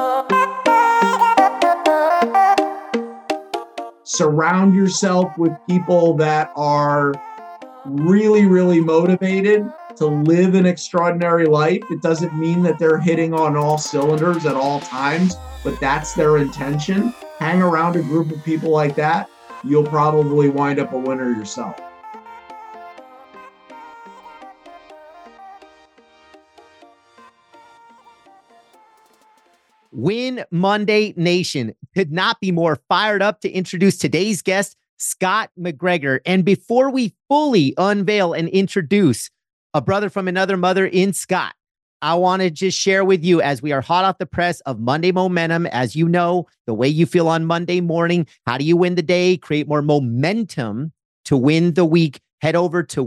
Surround yourself with people that are really, really motivated to live an extraordinary life. It doesn't mean that they're hitting on all cylinders at all times, but that's their intention. Hang around a group of people like that, you'll probably wind up a winner yourself. Win Monday Nation could not be more fired up to introduce today's guest, Scott McGregor. And before we fully unveil and introduce a brother from another mother in Scott, I want to just share with you, as we are hot off the press of Monday Momentum, as you know, the way you feel on Monday morning, how do you win the day, create more momentum to win the week? Head over to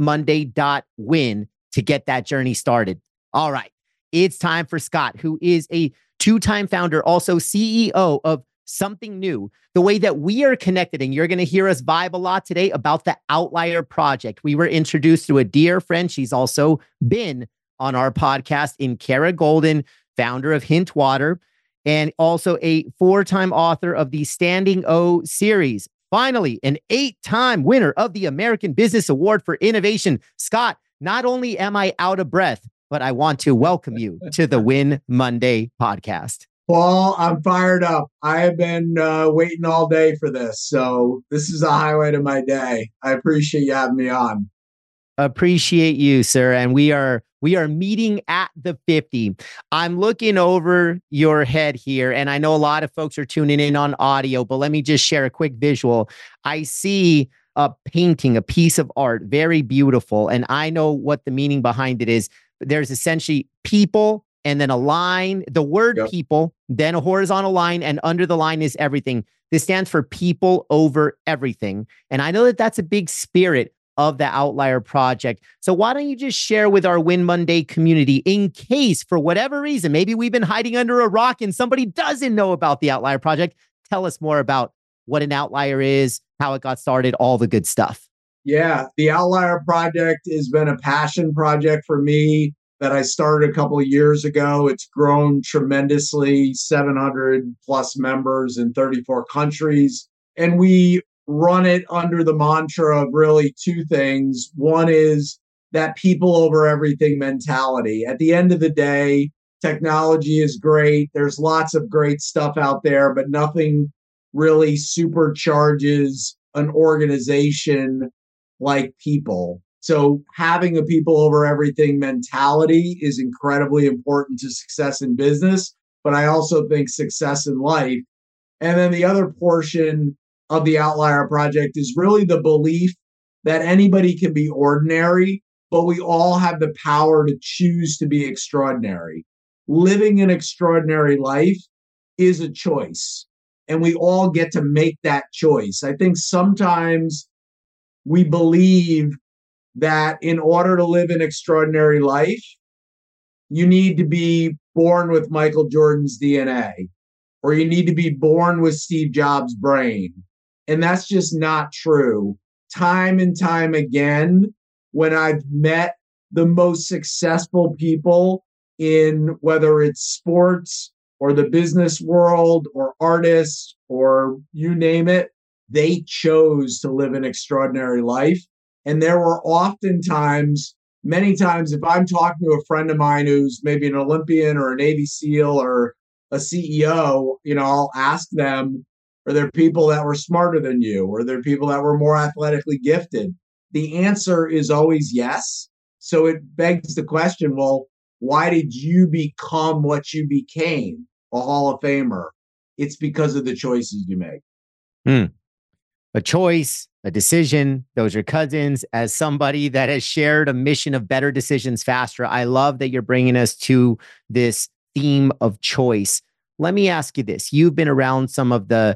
winmonday.win to get that journey started. All right, it's time for Scott, who is a two-time founder, also CEO of Something New, the way that we are connected. And you're going to hear us vibe a lot today about the Outlier Project. We were introduced to a dear friend. She's also been on our podcast in Kara Golden, founder of Hint Water, and also a 4-time author of the Standing O series. Finally, an 8-time winner of the American Business Award for Innovation. Scott, not only am I out of breath, but I want to welcome you to the Win Monday podcast. Paul, I'm fired up. I have been waiting all day for this. So this is a highlight of my day. I appreciate you having me on. Appreciate you, sir. And we are meeting at the 50. I'm looking over your head here, and I know a lot of folks are tuning in on audio, but let me just share a quick visual. I see a painting, a piece of art, very beautiful. And I know what the meaning behind it is. There's essentially people and then a line, the word people, then a horizontal line, and under the line is everything. This stands for people over everything. And I know that that's a big spirit of the Outlier Project. So why don't you just share with our Win Monday community, in case for whatever reason, maybe we've been hiding under a rock and somebody doesn't know about the Outlier Project. Tell us more about what an outlier is, how it got started, all the good stuff. Yeah, the Outlier Project has been a passion project for me that I started a couple of years ago. It's grown tremendously, 700 plus members in 34 countries. And we run it under the mantra of really two things. One is that people over everything mentality. At the end of the day, technology is great. There's lots of great stuff out there, but nothing really supercharges an organization like people. So having a people over everything mentality is incredibly important to success in business, but I also think success in life. And then the other portion of the Outlier Project is really the belief that anybody can be ordinary, but we all have the power to choose to be extraordinary. Living an extraordinary life is a choice, and we all get to make that choice. I think sometimes we believe that in order to live an extraordinary life, you need to be born with Michael Jordan's DNA, or you need to be born with Steve Jobs' brain. And that's just not true. Time and time again, when I've met the most successful people in whether it's sports or the business world or artists or you name it, they chose to live an extraordinary life. And there were oftentimes, many times, if I'm talking to a friend of mine who's maybe an Olympian or a Navy SEAL or a CEO, I'll ask them, are there people that were smarter than you? Or are there people that were more athletically gifted? The answer is always yes. So it begs the question, well, why did you become what you became, a Hall of Famer? It's because of the choices you make. A choice, a decision, those are cousins. As somebody that has shared a mission of better decisions faster, I love that you're bringing us to this theme of choice. Let me ask you this. You've been around some of the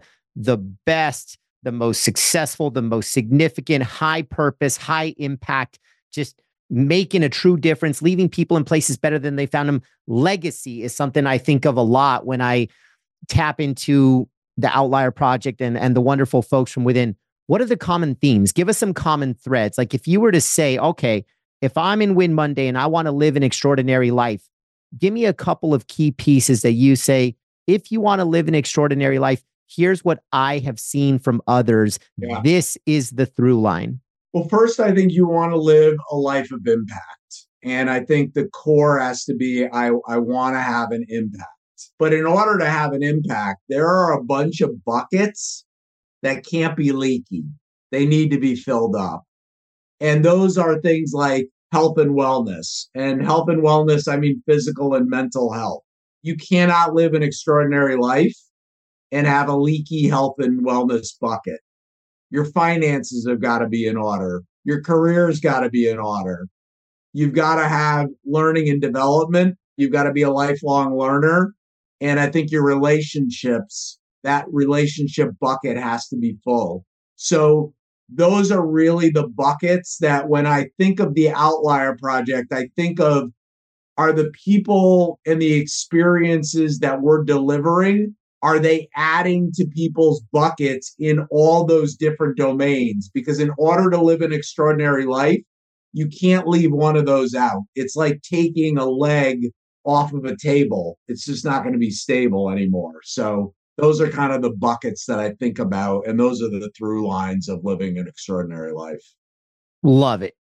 best, the most successful, the most significant, high purpose, high impact, just making a true difference, leaving people in places better than they found them. Legacy is something I think of a lot when I tap into the Outlier Project and the wonderful folks from within. What are the common themes? Give us some common threads. Like if you were to say, okay, if I'm in Win Monday and I want to live an extraordinary life, give me a couple of key pieces that you say if you want to live an extraordinary life, here's what I have seen from others. Yeah. This is the through line. Well, first, I think you want to live a life of impact. And I think the core has to be I want to have an impact. But in order to have an impact, there are a bunch of buckets that can't be leaky. They need to be filled up. And those are things like health and wellness. And health and wellness, I mean physical and mental health. You cannot live an extraordinary life and have a leaky health and wellness bucket. Your finances have got to be in order. Your career's got to be in order. You've got to have learning and development. You've got to be a lifelong learner. And I think your relationships, that relationship bucket has to be full. So those are really the buckets that when I think of the Outlier Project, I think of are the people and the experiences that we're delivering, are they adding to people's buckets in all those different domains? Because in order to live an extraordinary life, you can't leave one of those out. It's like taking a leg off of a table. It's just not going to be stable anymore. So those are kind of the buckets that I think about. And those are the through lines of living an extraordinary life. Love it.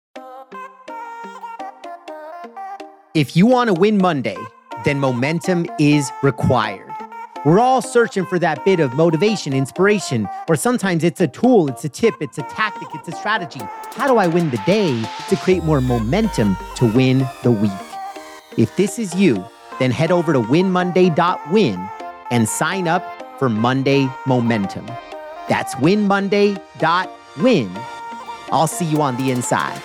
If you want to win Monday, then momentum is required. We're all searching for that bit of motivation, inspiration, or sometimes it's a tool, it's a tip, it's a tactic, it's a strategy. How do I win the day to create more momentum to win the week? If this is you, then head over to winmonday.win and sign up for Monday Momentum. That's winmonday.win. I'll see you on the inside.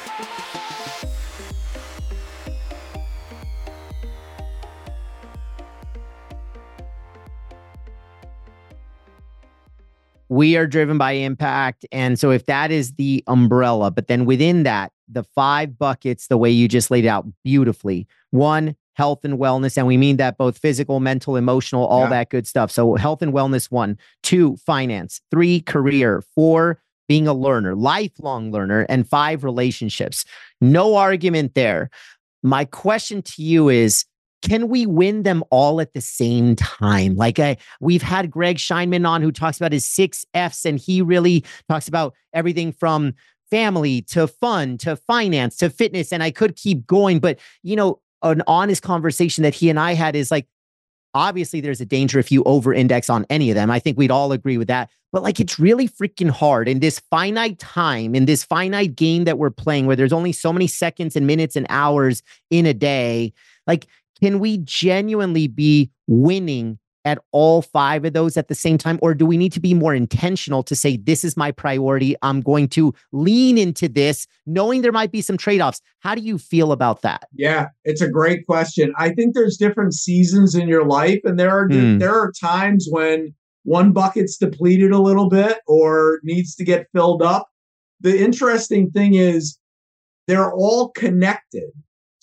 We are driven by impact. And so if that is the umbrella, but then within that, the 5 buckets, the way you just laid out beautifully. 1, health and wellness. And we mean that both physical, mental, emotional, all that good stuff. So health and wellness, 1. 2, finance. 3, career. 4, being a learner, lifelong learner. And 5, relationships. No argument there. My question to you is, can we win them all at the same time? We've had Greg Scheinman on who talks about his 6 F's, and he really talks about everything from family to fun to finance to fitness. And I could keep going, but an honest conversation that he and I had is obviously there's a danger if you over-index on any of them. I think we'd all agree with that. But it's really freaking hard in this finite time, in this finite game that we're playing where there's only so many seconds and minutes and hours in a day. Can we genuinely be winning at all 5 of those at the same time? Or do we need to be more intentional to say, this is my priority. I'm going to lean into this, knowing there might be some trade-offs. How do you feel about that? Yeah, it's a great question. I think there's different seasons in your life, and there are times when one bucket's depleted a little bit or needs to get filled up. The interesting thing is they're all connected.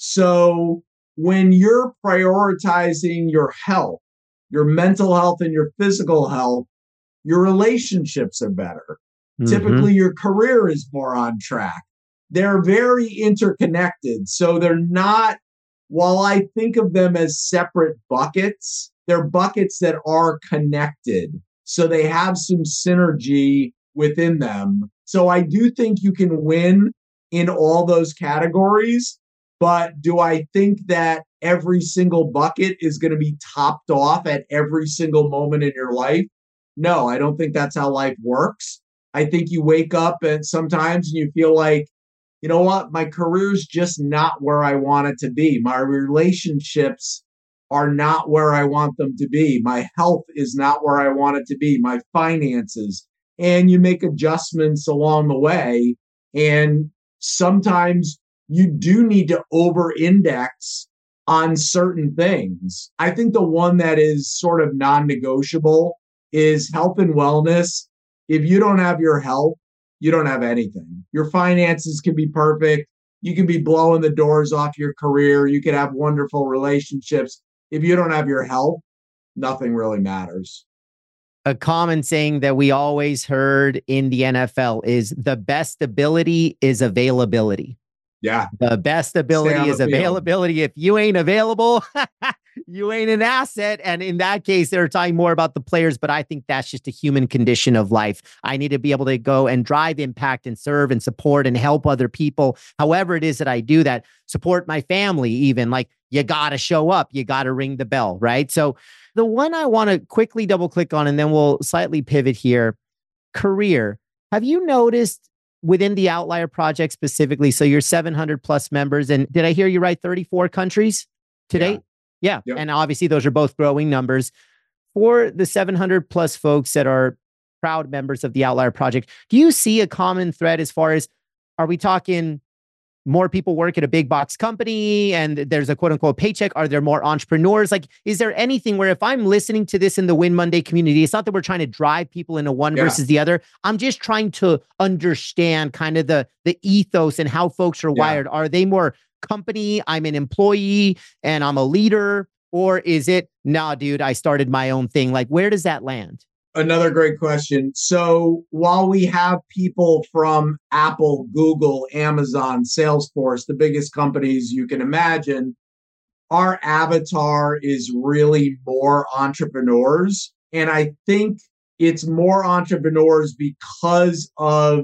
So when you're prioritizing your health, your mental health and your physical health, your relationships are better. Mm-hmm. Typically, your career is more on track. They're very interconnected. So they're not, while I think of them as separate buckets, they're buckets that are connected. So they have some synergy within them. So I do think you can win in all those categories. But do I think that every single bucket is going to be topped off at every single moment in your life? No, I don't think that's how life works. I think you wake up and sometimes you feel like, you know what, my career's just not where I want it to be. My relationships are not where I want them to be. My health is not where I want it to be. My finances. And you make adjustments along the way. And sometimes you do need to over-index on certain things. I think the one that is sort of non-negotiable is health and wellness. If you don't have your health, you don't have anything. Your finances can be perfect. You can be blowing the doors off your career. You can have wonderful relationships. If you don't have your health, nothing really matters. A common saying that we always heard in the NFL is the best ability is availability. Yeah. The best ability is availability. If you ain't available, You ain't an asset. And in that case, they're talking more about the players, but I think that's just a human condition of life. I need to be able to go and drive impact and serve and support and help other people. However it is that I do that, support my family, even like you got to show up, you got to ring the bell, right? So the one I want to quickly double click on, and then we'll slightly pivot here, career. Have you noticed within the Outlier Project specifically, so you're 700 plus members, and did I hear you right, 34 countries today? Yeah. Yep. And obviously those are both growing numbers. For the 700 plus folks that are proud members of the Outlier Project, do you see a common thread as far as, are we talking more people work at a big box company and there's a quote unquote paycheck? Are there more entrepreneurs? Like, is there anything where if I'm listening to this in the Win Monday community, it's not that we're trying to drive people into one versus the other. I'm just trying to understand kind of the ethos and how folks are wired. Are they more company, I'm an employee and I'm a leader? Or is it, nah, dude, I started my own thing? Like, where does that land? Another great question. So while we have people from Apple, Google, Amazon, Salesforce, the biggest companies you can imagine, our avatar is really more entrepreneurs. And I think it's more entrepreneurs because of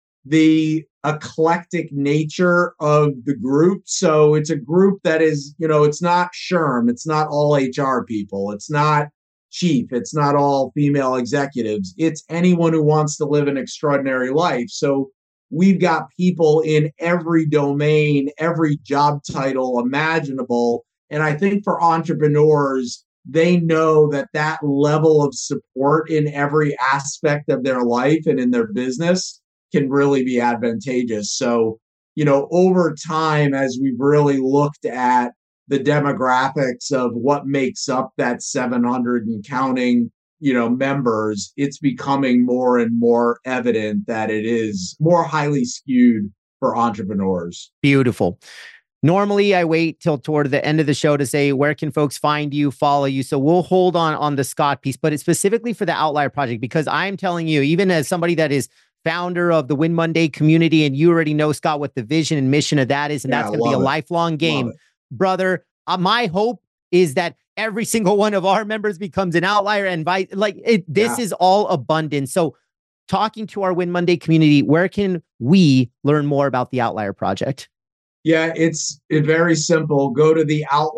the eclectic nature of the group. So it's a group that is, it's not SHRM, it's not all HR people, it's not chief, it's not all female executives, it's anyone who wants to live an extraordinary life. So we've got people in every domain, every job title imaginable. And I think for entrepreneurs, they know that that level of support in every aspect of their life and in their business can really be advantageous. So, over time, as we've really looked at the demographics of what makes up that 700 and counting, members, it's becoming more and more evident that it is more highly skewed for entrepreneurs. Beautiful. Normally, I wait till toward the end of the show to say, where can folks find you, follow you? So we'll hold on the Scott piece, but it's specifically for the Outlier Project, because I'm telling you, even as somebody that is founder of the Win Monday community, and you already know, Scott, what the vision and mission of that is, and that's going to be a lifelong game. Brother, my hope is that every single one of our members becomes an outlier, and this is all abundance. So talking to our Win Monday community, where can we learn more about the Outlier Project? Yeah, it's very simple. Go to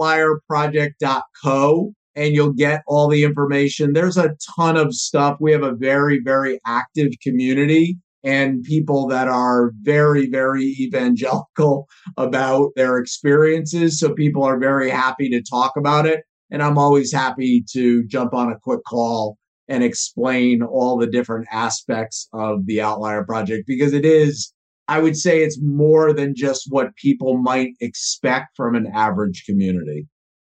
theoutlierproject.co and you'll get all the information. There's a ton of stuff. We have a very, very active community and people that are very, very evangelical about their experiences. So people are very happy to talk about it. And I'm always happy to jump on a quick call and explain all the different aspects of the Outlier Project, because it is, I would say it's more than just what people might expect from an average community.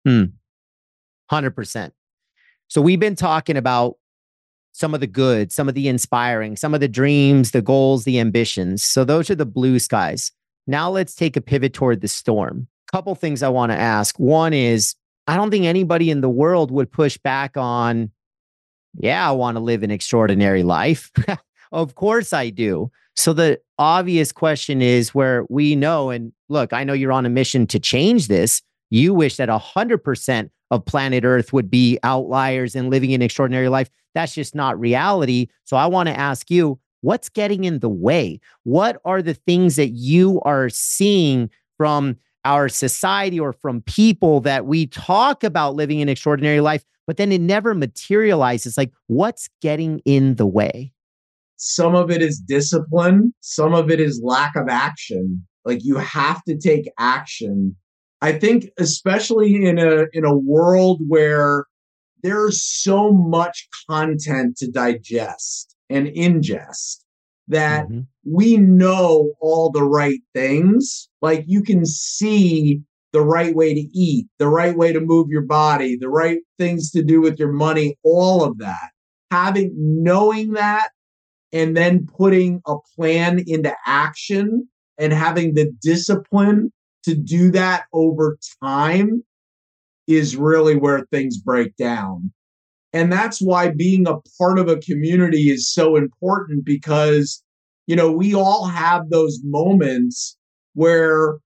100%. So we've been talking about some of the good, some of the inspiring, some of the dreams, the goals, the ambitions. So those are the blue skies. Now let's take a pivot toward the storm. Couple things I want to ask. One is, I don't think anybody in the world would push back on, I want to live an extraordinary life. Of course I do. So the obvious question is, where we know, and look, I know you're on a mission to change this. You wish that 100% of planet Earth would be outliers and living an extraordinary life. That's just not reality. So I want to ask you, what's getting in the way? What are the things that you are seeing from our society or from people that we talk about living an extraordinary life, but then it never materializes? Like, what's getting in the way? Some of it is discipline. Some of it is lack of action. Like, you have to take action. I think especially in a world where there's so much content to digest and ingest that we know all the right things. Like, you can see the right way to eat, the right way to move your body, the right things to do with your money, all of that. Knowing that, and then putting a plan into action and having the discipline to do that over time is really where things break down. And that's why being a part of a community is so important, because, we all have those moments where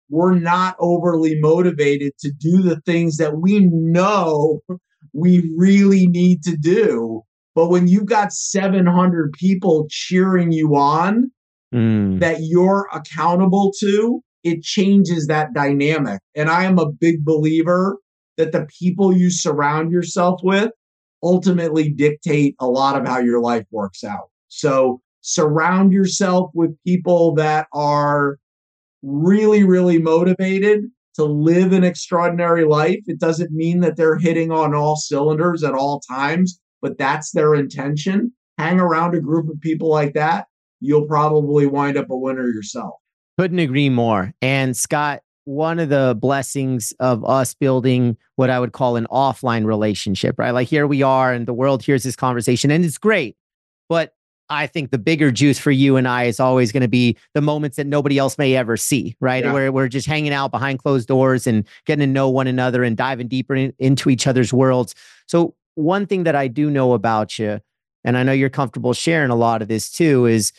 we're not overly motivated to do the things that we know we really need to do. But when you've got 700 people cheering you on that you're accountable to, it changes that dynamic. And I am a big believer that the people you surround yourself with ultimately dictate a lot of how your life works out. So surround yourself with people that are really, really motivated to live an extraordinary life. It doesn't mean that they're hitting on all cylinders at all times, but that's their intention. Hang around a group of people like that. You'll probably wind up a winner yourself. Couldn't agree more. And Scott, one of the blessings of us building what I would call an offline relationship, right? Like here we are and the world hears this conversation and it's great. But I think the bigger juice for you and I is always going to be the moments that nobody else may ever see, right? Yeah. Where we're just hanging out behind closed doors and getting to know one another and diving deeper into each other's worlds. So one thing that I do know about you, and I know you're comfortable sharing a lot of this too, is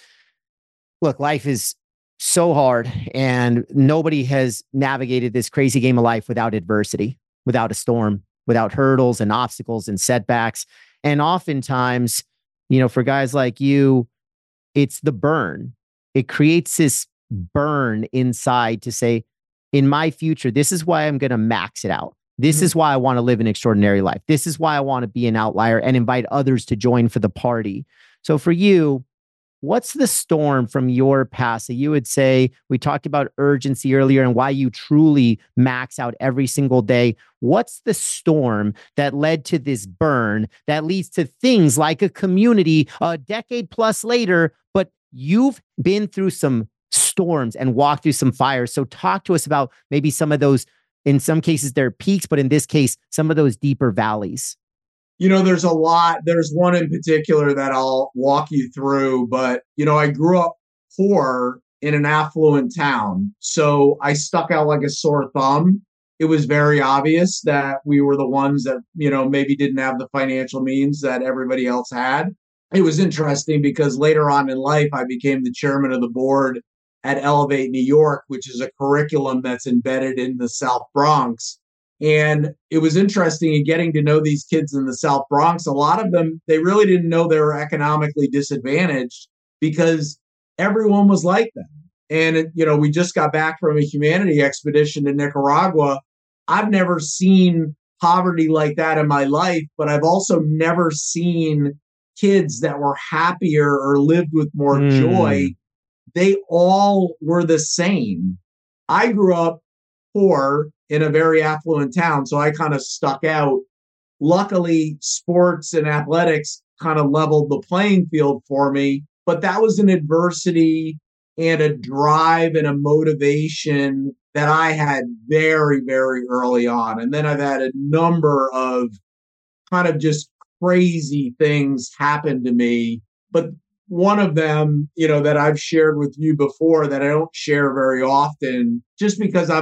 look, life is so hard and nobody has navigated this crazy game of life without adversity, without a storm, without hurdles and obstacles and setbacks. And oftentimes, for guys like you, it's the burn. It creates this burn inside to say, in my future, this is why I'm going to max it out. This is why I want to live an extraordinary life. This is why I want to be an outlier and invite others to join for the party. So for you, what's the storm from your past that you would say? We talked about urgency earlier and why you truly max out every single day. What's the storm that led to this burn that leads to things like a community a decade plus later, but you've been through some storms and walked through some fires. So talk to us about maybe some of those, in some cases they're peaks, but in this case, some of those deeper valleys. There's a lot. There's one in particular that I'll walk you through, but, I grew up poor in an affluent town. So I stuck out like a sore thumb. It was very obvious that we were the ones that, maybe didn't have the financial means that everybody else had. It was interesting because later on in life, I became the chairman of the board at Elevate New York, which is a curriculum that's embedded in the South Bronx. And it was interesting in getting to know these kids in the South Bronx. A lot of them, they really didn't know they were economically disadvantaged because everyone was like them. And, we just got back from a humanity expedition to Nicaragua. I've never seen poverty like that in my life, but I've also never seen kids that were happier or lived with more joy. They all were the same. I grew up poor in a very affluent town, so I kind of stuck out. Luckily, sports and athletics kind of leveled the playing field for me, but that was an adversity and a drive and a motivation that I had very, very early on. And then I've had a number of kind of just crazy things happen to me. But one of them, that I've shared with you before that I don't share very often, just because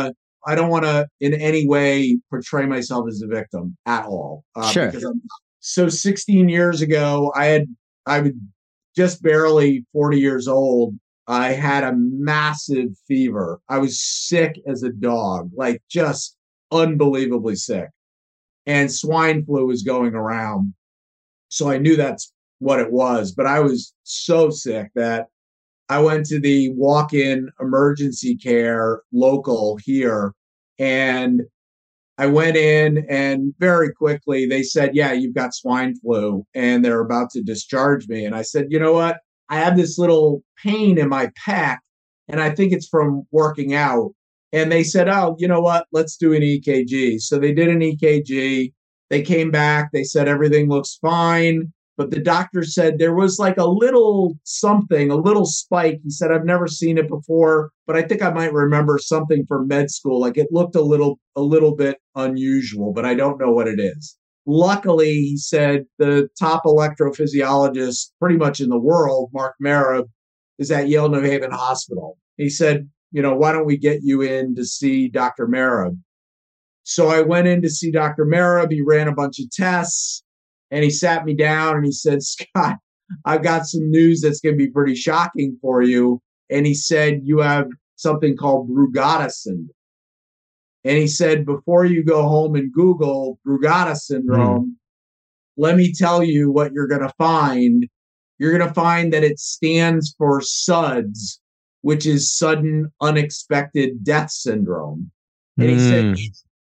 I don't want to in any way portray myself as a victim at all. Sure. So 16 years ago, I was just barely 40 years old. I had a massive fever. I was sick as a dog, like just unbelievably sick. And swine flu was going around. So I knew that's what it was. But I was so sick that I went to the walk-in emergency care local here, and I went in, and very quickly they said, yeah, you've got swine flu, and they're about to discharge me. And I said, you know what? I have this little pain in my pec, and I think it's from working out. And they said, oh, you know what? Let's do an EKG. So they did an EKG. They came back. They said everything looks fine. But the doctor said there was like a little something, a little spike. He said, I've never seen it before, but I think I might remember something from med school. Like it looked a little bit unusual, but I don't know what it is. Luckily, he said the top electrophysiologist pretty much in the world, Mark Marab, is at Yale New Haven Hospital. He said, why don't we get you in to see Dr. Marab? So I went in to see Dr. Marab. He ran a bunch of tests. And he sat me down and he said, Scott, I've got some news that's going to be pretty shocking for you. And he said, you have something called Brugada syndrome. And he said, before you go home and Google Brugada syndrome, let me tell you what you're going to find. You're going to find that it stands for SUDS, which is sudden unexpected death syndrome. And he said,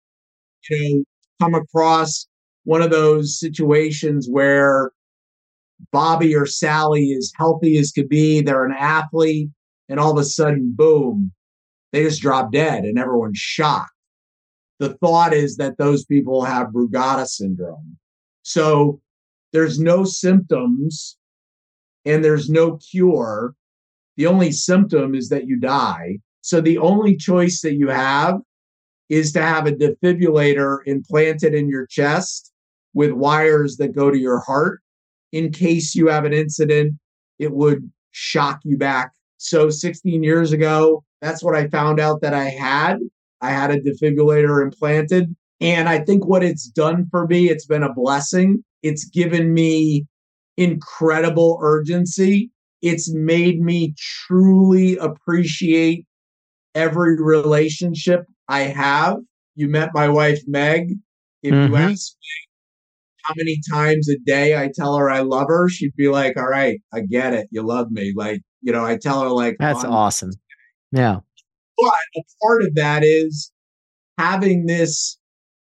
come across one of those situations where Bobby or Sally is healthy as could be, they're an athlete, and all of a sudden, boom, they just drop dead and everyone's shocked. The thought is that those people have Brugada syndrome. So there's no symptoms and there's no cure. The only symptom is that you die. So the only choice that you have is to have a defibrillator implanted in your chest with wires that go to your heart. In case you have an incident, it would shock you back. So 16 years ago, that's what I found out that I had. I had a defibrillator implanted. And I think what it's done for me, it's been a blessing. It's given me incredible urgency. It's made me truly appreciate every relationship I have. You met my wife, Meg. If you ask me how many times a day I tell her I love her, she'd be like, all right, I get it. You love me. Like, I tell her like, that's awesome. Yeah. But a part of that is having this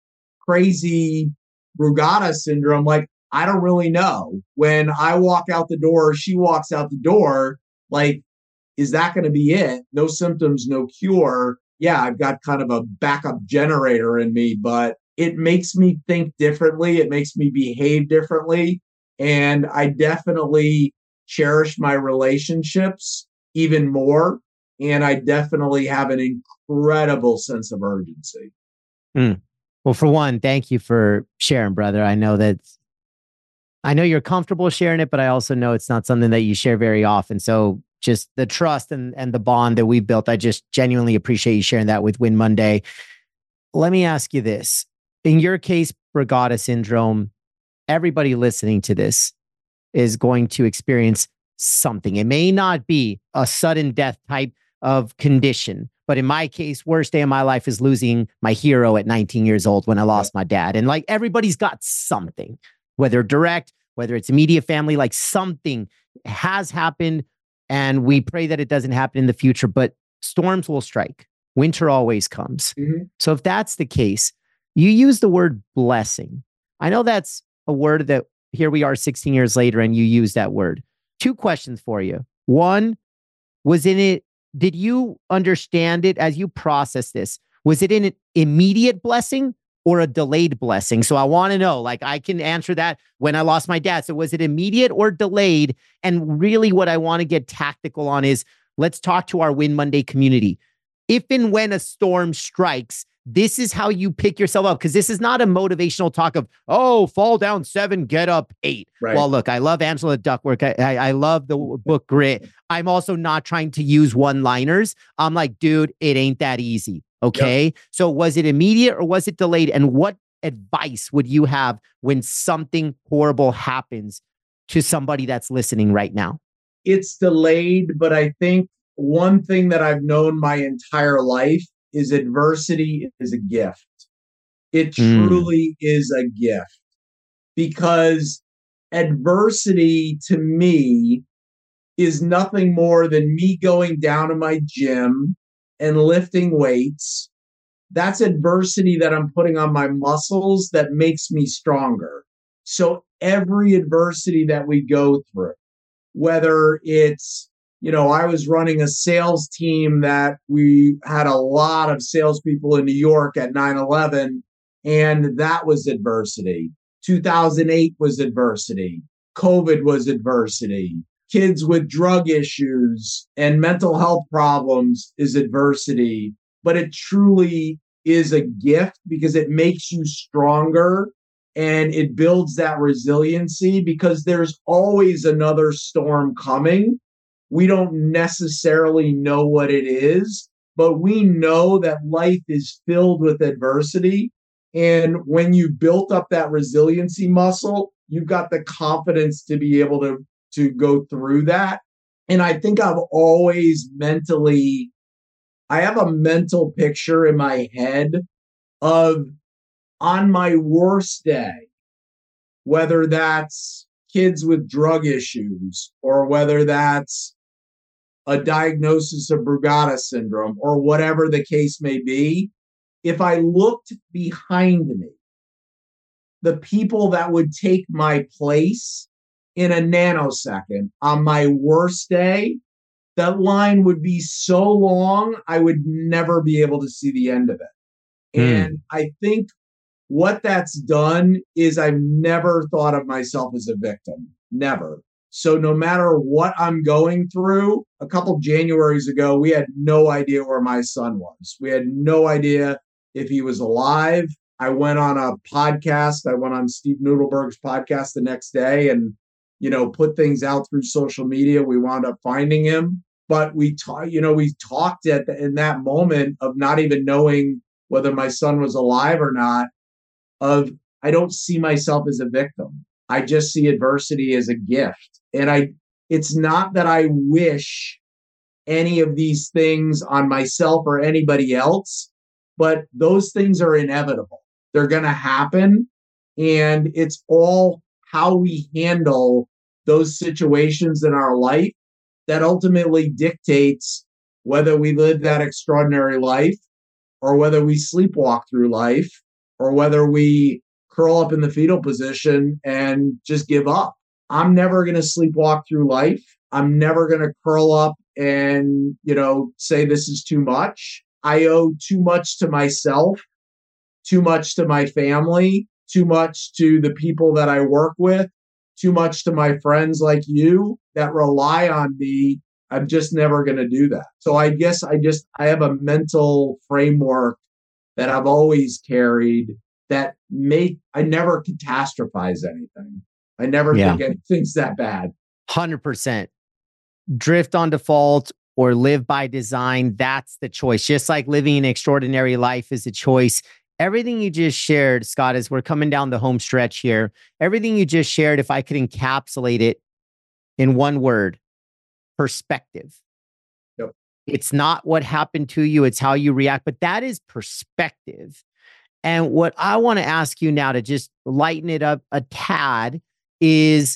crazy Brugada syndrome. Like, I don't really know. When I walk out the door, she walks out the door, like, is that going to be it? No symptoms, no cure. Yeah, I've got kind of a backup generator in me, but it makes me think differently. It makes me behave differently. And I definitely cherish my relationships even more. And I definitely have an incredible sense of urgency. Well, for one, thank you for sharing, brother. I know you're comfortable sharing it, but I also know it's not something that you share very often. So just the trust and the bond that we've built, I just genuinely appreciate you sharing that with Win Monday. Let me ask you this. In your case, Brugada syndrome, everybody listening to this is going to experience something. It may not be a sudden death type of condition, but in my case, worst day of my life is losing my hero at 19 years old when I lost my dad. And like everybody's got something, whether direct, whether it's immediate family, like something has happened. And we pray that it doesn't happen in the future, but storms will strike. Winter always comes. So if that's the case, you use the word blessing. I know that's a word that here we are 16 years later and you use that word. Two questions for you. One, did you understand it as you process this? Was it an immediate blessing or a delayed blessing? So I want to know, like, I can answer that when I lost my dad. So was it immediate or delayed? And really what I want to get tactical on is, let's talk to our Win Monday community. If and when a storm strikes, this is how you pick yourself up. Because this is not a motivational talk of, fall down 7, get up 8. Right. Well, look, I love Angela Duckworth. I love the book Grit. I'm also not trying to use one-liners. I'm like, dude, it ain't that easy. Okay. Yep. So was it immediate or was it delayed? And what advice would you have when something horrible happens to somebody that's listening right now? It's delayed, but I think one thing that I've known my entire life is adversity is a gift. It truly is a gift, because adversity to me is nothing more than me going down to my gym and lifting weights. That's adversity that I'm putting on my muscles that makes me stronger. So every adversity that we go through, whether it's, I was running a sales team that we had a lot of salespeople in New York at 9/11, and that was adversity. 2008 was adversity. COVID was adversity. Kids with drug issues and mental health problems is adversity. But it truly is a gift because it makes you stronger and it builds that resiliency, because there's always another storm coming. We don't necessarily know what it is, but we know that life is filled with adversity. And when you built up that resiliency muscle, you've got the confidence to be able to go through that. And I think I've always mentally I have a mental picture in my head of on my worst day, whether that's kids with drug issues or whether that's a diagnosis of Brugada syndrome or whatever the case may be, if I looked behind me, the people that would take my place in a nanosecond on my worst day, that line would be so long, I would never be able to see the end of it. And I think what that's done is I've never thought of myself as a victim. Never. So no matter what I'm going through, a couple Januaries ago, we had no idea where my son was. We had no idea if he was alive. I went on a podcast. I went on Steve Nudelberg's podcast the next day and, put things out through social media. We wound up finding him. But we talked in that moment of not even knowing whether my son was alive or not, of I don't see myself as a victim. I just see adversity as a gift. And it's not that I wish any of these things on myself or anybody else, but those things are inevitable. They're going to happen. And it's all how we handle those situations in our life that ultimately dictates whether we live that extraordinary life or whether we sleepwalk through life or whether we curl up in the fetal position and just give up. I'm never going to sleepwalk through life. I'm never going to curl up and, say this is too much. I owe too much to myself, too much to my family, too much to the people that I work with, too much to my friends like you that rely on me. I'm just never going to do that. So I guess I have a mental framework that I've always carried that I never catastrophize anything. I never think anything's that bad. 100%. Drift on default or live by design. That's the choice. Just like living an extraordinary life is a choice. Everything you just shared, Scott, as we're coming down the home stretch here, everything you just shared, if I could encapsulate it in one word, perspective. Yep. It's not what happened to you, it's how you react, but that is perspective. And what I want to ask you now to just lighten it up a tad is,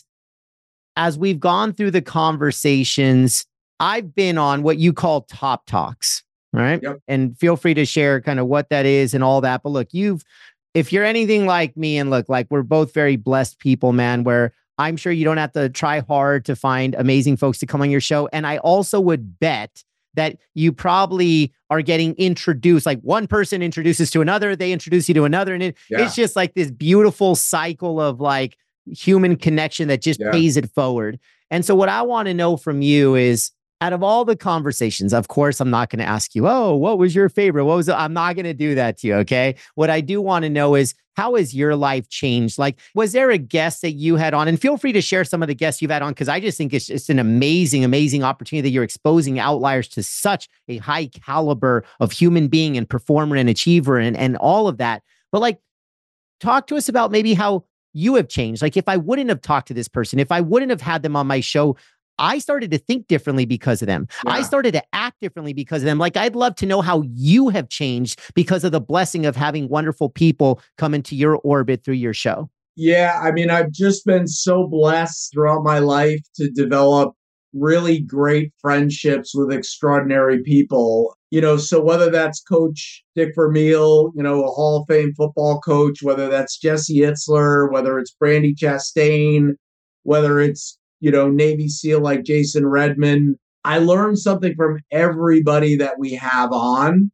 as we've gone through the conversations, I've been on what you call top talks, right? Yep. And feel free to share kind of what that is and all that. But look, if you're anything like me, and look, like we're both very blessed people, man, where I'm sure you don't have to try hard to find amazing folks to come on your show. And I also would bet that you probably are getting introduced, like one person introduces to another, they introduce you to another. And it's just like this beautiful cycle of like human connection that just pays it forward. And so what I want to know from you is, out of all the conversations, of course, I'm not going to ask you, oh, what was your favorite? What was it? I'm not going to do that to you. Okay. What I do want to know is, how has your life changed? Like, was there a guest that you had on? And feel free to share some of the guests you've had on, because I just think it's just an amazing, amazing opportunity that you're exposing outliers to such a high caliber of human being and performer and achiever and all of that. But like, talk to us about maybe how you have changed. Like, if I wouldn't have talked to this person, if I wouldn't have had them on my show, I started to think differently because of them. I started to act differently because of them. Like, I'd love to know how you have changed because of the blessing of having wonderful people come into your orbit through your show. Yeah, I mean, I've just been so blessed throughout my life to develop really great friendships with extraordinary people. So whether that's Coach Dick Vermeil, a Hall of Fame football coach, whether that's Jesse Itzler, whether it's Brandy Chastain, whether it's Navy SEAL like Jason Redman. I learned something from everybody that we have on,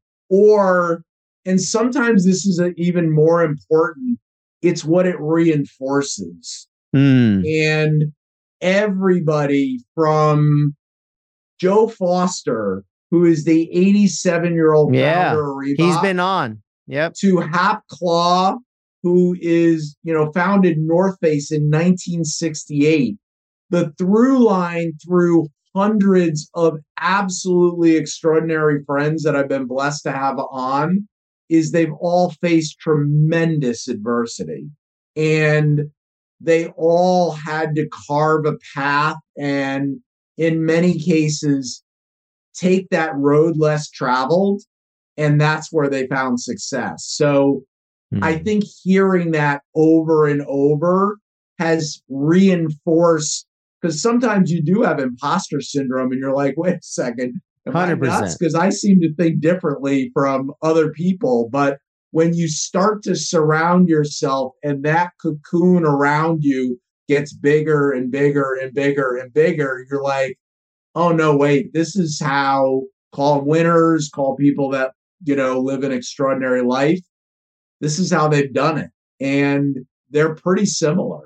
and sometimes this is even more important, it's what it reinforces. And everybody from Joe Foster, who is the 87-year-old founder of Reebok. He's been on. Yep. To Hap Claw, who is, founded North Face in 1968. The through line through hundreds of absolutely extraordinary friends that I've been blessed to have on is they've all faced tremendous adversity. And they all had to carve a path. And in many cases, take that road less traveled, and that's where they found success. So I think hearing that over and over has reinforced, because sometimes you do have imposter syndrome and you're like, wait a second, am I nuts? 100%. Because I seem to think differently from other people. But when you start to surround yourself and that cocoon around you gets bigger and bigger and bigger and bigger, you're like, oh no, wait, this is how, call them winners, call people that, live an extraordinary life. This is how they've done it. And they're pretty similar.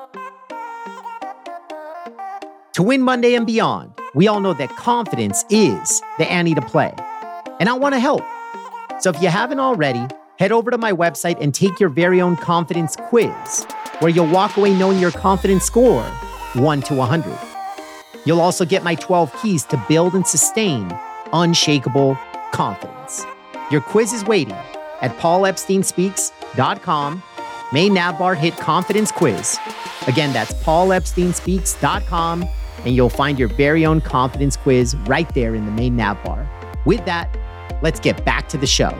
To win Monday and beyond, we all know that confidence is the ante to play. And I want to help. So if you haven't already, head over to my website and take your very own confidence quiz, where you'll walk away knowing your confidence score 1 to 100. You'll also get my 12 keys to build and sustain unshakable confidence. Your quiz is waiting at paulepsteinspeaks.com. Main navbar, hit confidence quiz. Again, that's paulepsteinspeaks.com, and you'll find your very own confidence quiz right there in the main navbar. With that, let's get back to the show.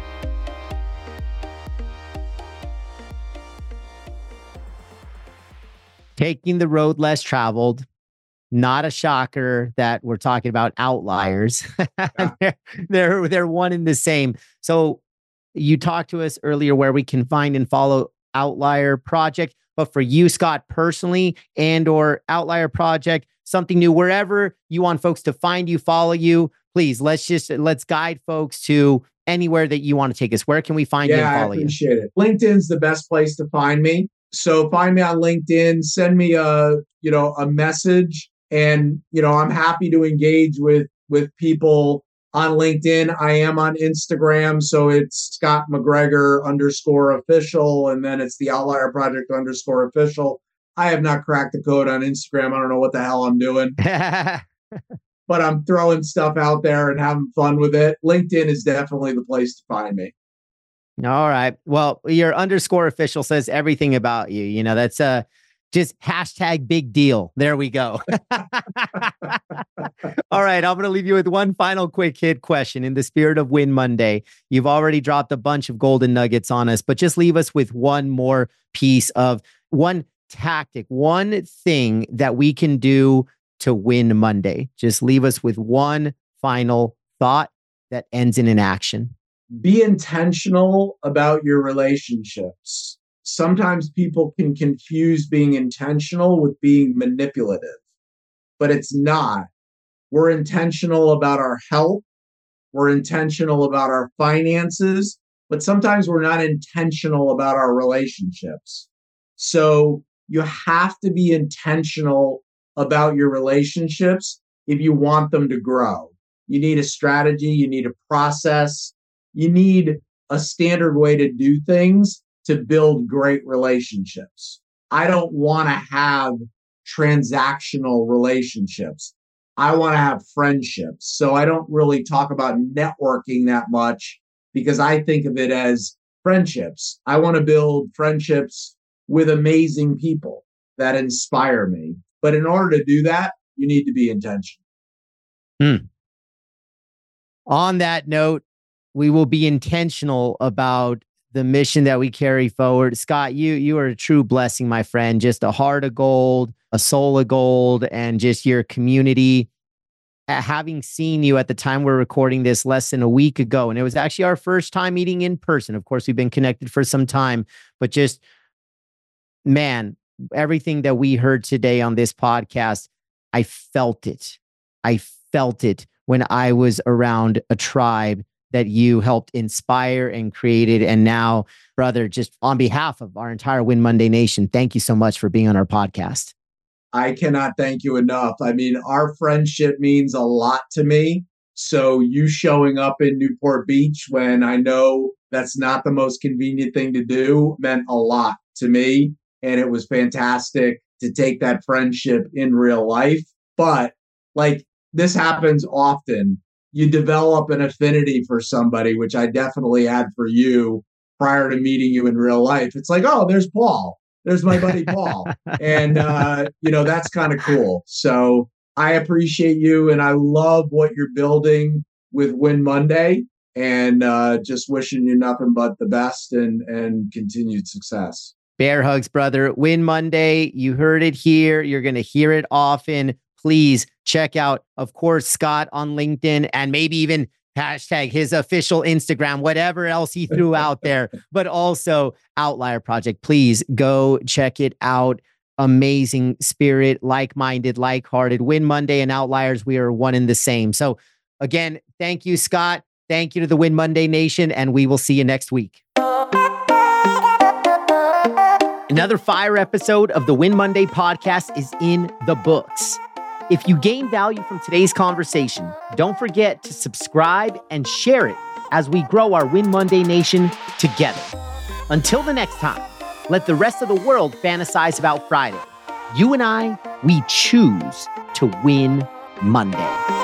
Taking the road less traveled. Not a shocker that we're talking about outliers. They're one and the same. So you talked to us earlier where we can find and follow Outlier Project, but for you, Scott, personally, and or Outlier Project, something new, wherever you want folks to find you, follow you, please, let's guide folks to anywhere that you want to take us. Where can we find you and follow you? I appreciate it. LinkedIn's the best place to find me. So find me on LinkedIn, send me a message. And, I'm happy to engage with people on LinkedIn. I am on Instagram. So it's Scott McGregor _official. And then it's the Outlier Project _official. I have not cracked the code on Instagram. I don't know what the hell I'm doing, but I'm throwing stuff out there and having fun with it. LinkedIn is definitely the place to find me. All right. Well, your _official says everything about you. That's just hashtag big deal. There we go. All right. I'm going to leave you with one final quick hit question in the spirit of Win Monday. You've already dropped a bunch of golden nuggets on us, but just leave us with one more piece of one tactic, one thing that we can do to win Monday. Just leave us with one final thought that ends in an action. Be intentional about your relationships. Sometimes people can confuse being intentional with being manipulative, but it's not. We're intentional about our health. We're intentional about our finances, but sometimes we're not intentional about our relationships. So you have to be intentional about your relationships if you want them to grow. You need a strategy. You need a process. You need a standard way to do things to build great relationships. I don't want to have transactional relationships. I want to have friendships. So I don't really talk about networking that much because I think of it as friendships. I want to build friendships with amazing people that inspire me. But in order to do that, you need to be intentional. On that note, we will be intentional about the mission that we carry forward. Scott, you are a true blessing, my friend. Just a heart of gold, a soul of gold, and just your community. Having seen you at the time we're recording this less than a week ago, and it was actually our first time meeting in person. Of course, we've been connected for some time, but just, man, everything that we heard today on this podcast, I felt it. I felt it when I was around a tribe that you helped inspire and created. And now, brother, just on behalf of our entire Win Monday Nation, thank you so much for being on our podcast. I cannot thank you enough. I mean, our friendship means a lot to me. So you showing up in Newport Beach when I know that's not the most convenient thing to do meant a lot to me. And it was fantastic to take that friendship in real life. But like this happens often. You develop an affinity for somebody, which I definitely had for you prior to meeting you in real life. It's like, oh, there's Paul. There's my buddy Paul. And, that's kind of cool. So I appreciate you, and I love what you're building with Win Monday, and just wishing you nothing but the best and continued success. Bear hugs, brother. Win Monday. You heard it here. You're going to hear it often. Please check out, of course, Scott on LinkedIn, and maybe even hashtag his official Instagram, whatever else he threw out there, but also Outlier Project. Please go check it out. Amazing spirit, like-minded, like-hearted. Win Monday and Outliers, we are one and the same. So again, thank you, Scott. Thank you to the Win Monday Nation, and we will see you next week. Another fire episode of the Win Monday podcast is in the books. If you gain value from today's conversation, don't forget to subscribe and share it as we grow our Win Monday Nation together. Until the next time, let the rest of the world fantasize about Friday. You and I, we choose to win Monday.